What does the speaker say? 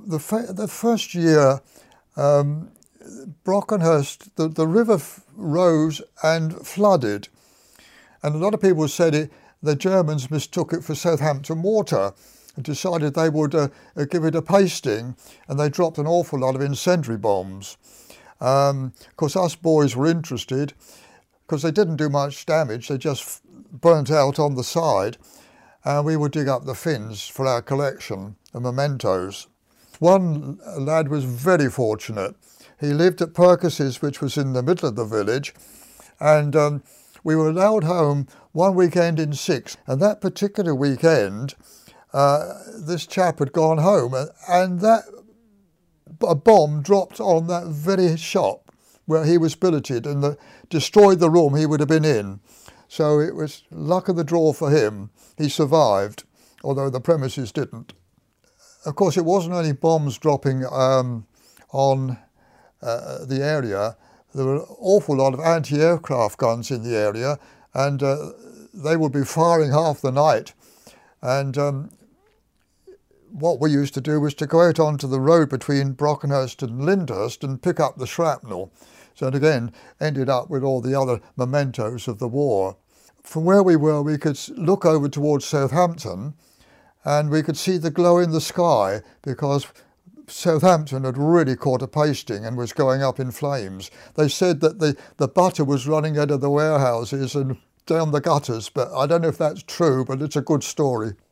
the first year, Brockenhurst, the river rose and flooded. And a lot of people said the Germans mistook it for Southampton water and decided they would give it a pasting, and they dropped an awful lot of incendiary bombs. Of course, us boys were interested because they didn't do much damage, they just burnt out on the side, and we would dig up the fins for our collection of mementos. One lad was very fortunate. He lived at Purkis's, which was in the middle of the village, and we were allowed home one weekend in 6. And that particular weekend, this chap had gone home, and a bomb dropped on that very shop where he was billeted and destroyed the room he would have been in. So it was luck of the draw for him. He survived, although the premises didn't. Of course, it wasn't only bombs dropping on the area. There were an awful lot of anti-aircraft guns in the area, and they would be firing half the night. And what we used to do was to go out onto the road between Brockenhurst and Lyndhurst and pick up the shrapnel. So it again ended up with all the other mementos of the war. From where we were, we could look over towards Southampton, and we could see the glow in the sky because Southampton had really caught a pasting and was going up in flames. They said that the butter was running out of the warehouses and down the gutters, but I don't know if that's true, but it's a good story.